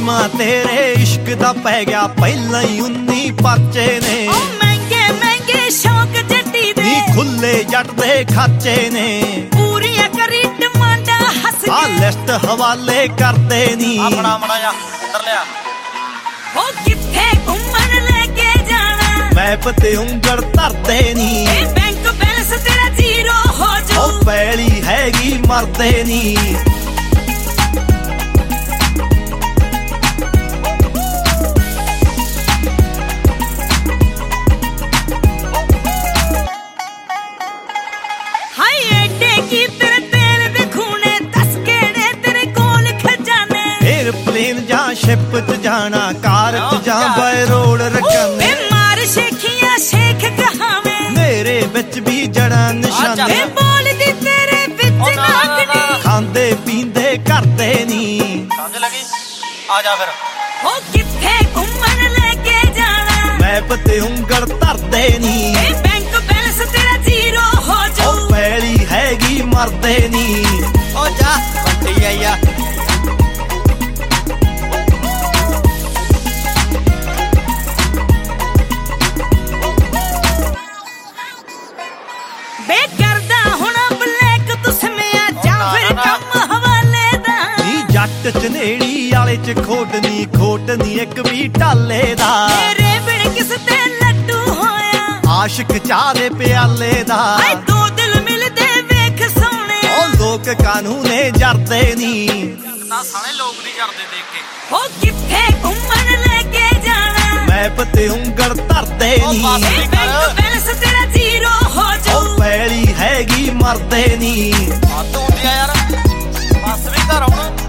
ਨੀਮਾ ਤੇਰੇ ਇਸ਼ਕ ਦਾ ਪੈ ਗਿਆ ਪਹਿਲਾਂ ਹੀ 19 ਪਰਚੇ ਨੇ। ਮਹਿੰਗੇ ਮਹਿੰਗੇ ਸ਼ੌਕ ਜੱਟੀ ਦੇ ਨੀ ਖੁੱਲੇ ਜੱਟ ਦੇ ਖਾਚੇ ਨੇ। ਪੂਰੀਆਂ ਕਰੀ ਡਿਮਾਂਡਾਂ ਹੱਸ ਆ ਲਿਸਟ ਹਵਾਲੇ ਕਰਦੇ ਨੀ। ਆਪਣਾ ਮੜਾ ਜਾ ਅੰਦਰ ਲਿਆ। ਉਹ ਕਿੱਥੇ ਘੁੰਮਣ ਲੈ ਕੇ ਜਾਣਾ ਮੈਪ ਤੇ ਉਂਗਲ ਧਰਦੇ ਨੀ। ਇਹ ਬੈਂਕ ਬੈਲੈਂਸ ਤੇਰਾ ਜ਼ੀਰੋ ਹੋ ਜਾਊ। ਉਹ ਪੈਲੀ ਹੈਗੀ ਮਰਦੇ ਨੀ। ਹਾਈ ਐਡੇ ਕੀ ਤੇਰੇ ਤੇਲ ਦੇ ਖੂਨੇ ਦੱਸ ਕਿਹੜੇ ਤੇਰੇ ਕੋਲ ਖਜ਼ਾਨੇ। ਏਅਰਪਲੇਨ ਜਾਂ ਸ਼ਿਪ 'ਚ ਜਾਣਾ ਕਾਰ 'ਚ ਜਾਂ ਬਾਏ ਰੋਡ ਰਕਾਨੇ। ਵੇ ਮਾਰ ਸ਼ੇਖੀਆਂ ਸ਼ੇਖ ਕਹਾਵੇਂ ਮੇਰੇ ਵਿੱਚ ਵੀ ਜੜਾਂ ਨਿਸ਼ਾਨੇ। ਵੇ ਬੋਲਦੀ ਤੇਰੇ ਵਿੱਚ ਨਾਗਣੀ ਖਾਂਦੇ ਪੀਂਦੇ ਕਰਦੇ ਨੀ। ਸਮਝ ਲੱਗੀ ਆ ਜਾ ਫਿਰ। ਉਹ ਕਿੱਥੇ ਘੁੰਮਣ ਲੈ ਕੇ ਜਾਣਾ ਮੈਪ ਤੇ ਉਂਗਲ ਧਰਦੇ ਨੀ। ਇਹ ਬੈਂਕ ਬੈਲੈਂਸ ਤੇਰਾ ਜ਼ੀਰੋ ਹੋ ਜਾਊ। ਉਹ ਪੈਲੀ ਹੈਗੀ ਮਰਦੇ ਨੀ। ਓ ਜਾ ਬੰਟੀ ਆਇਆ। ਬੇ ਕਰਦਾ ਹੁਣ ਬਲੈਕ ਤੂੰ ਸਮਿਆ ਜਾਂ ਫਿਰ ਕੰਮ ਹਵਾਲੇ ਦਾ। ਨੀ ਜੱਟ ਚਨੇੜੀ ਵਾਲੇ 'ਚ ਖੋਟ ਨੀ ਇੱਕ ਵੀ ਢਾਲੇ ਦਾ। ਮੇਰੇ ਬਿਨ ਕਿਸ ਤੇ ਲੱਡੂ ਹੋਇਆ ਆਸ਼ਿਕ ਚਾਹ ਦੇ ਪਿਆਲੇ ਦਾ। ਹਾਏ ਦੋ ਦਿਲ ਮਿਲਦੇ ਵੇਖ ਸੋਹਣੇ। ਉਹ ਲੋਕ ਕਾਨੂੰਨੇ ਜਰਦੇ ਨੀ। ਤਾਂ ਸਾਰੇ ਲੋਕ ਨਹੀਂ ਕਰਦੇ ਦੇਖ ਕੇ। ਉਹ ਕਿੱਥੇ ਘੁੰਮਣ ਲੈ ਕੇ ਜਾਣਾ ਮੈਪ ਤੇ ਉਂਗਲ ਧਰਦੇ ਨੀ। ਇਹ ਬੈਂਕ ਬੈਲੈਂਸ ਤੇਰਾ ਜ਼ੀਰੋ ਹੋ ਜਾਊ। ਉਹ ਪੈਲੀ ਹੈਗੀ ਮਰਦੇ ਨੀ। ਹੱਦ ਹੁੰਦੀ ਆ ਯਾਰ। ਬੱਸ ਵੀ ਘਰ ਆਉਣਾ।